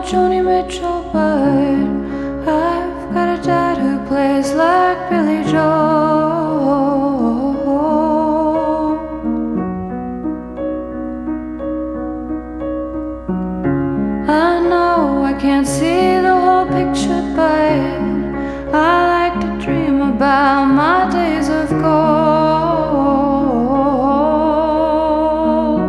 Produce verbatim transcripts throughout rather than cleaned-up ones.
Joni Mitchell, but I've got a dad who plays like Billy Joel. I know I can't see the whole picture, but I like to dream about my days of gold.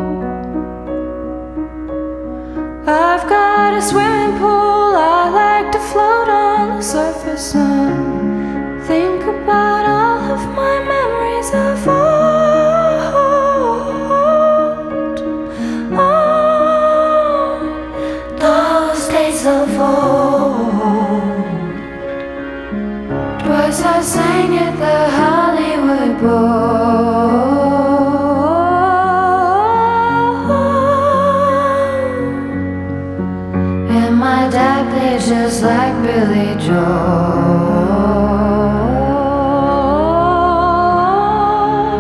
I've got a swimming pool, I like to float on the surface and think about all of my memories of old. Oh, those days of old. Twice I sang at the Hollywood Bowl. My dad played just like Billy Joel.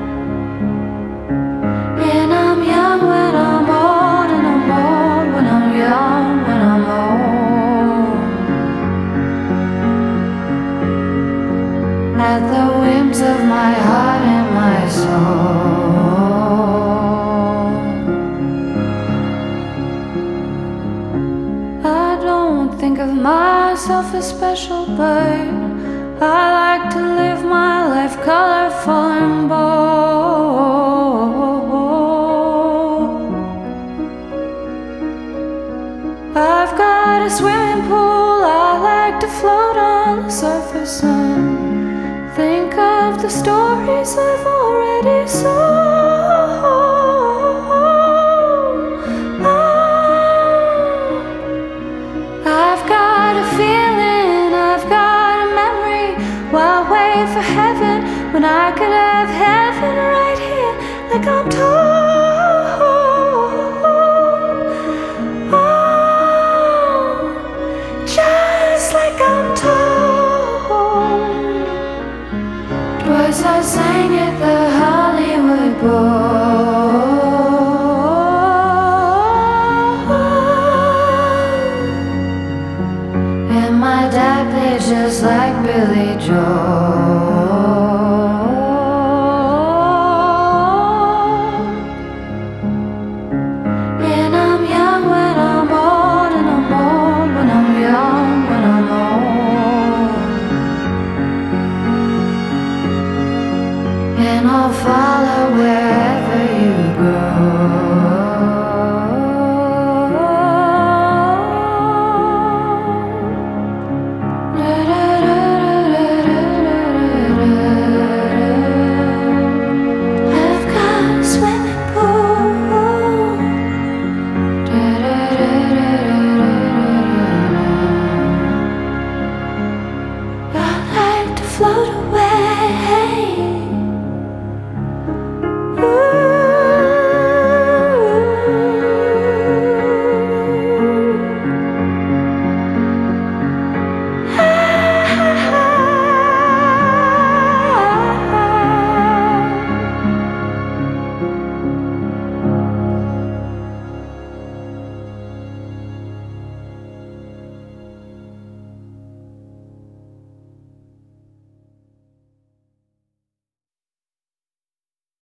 And I'm young when I'm old, and I'm old when I'm young, when I'm old. At the whims of my heart and my soul. Think of myself as special, but I like to live my life colorful and bold. I've got a swimming pool, I like to float on the surface and think of the stories I've already sold.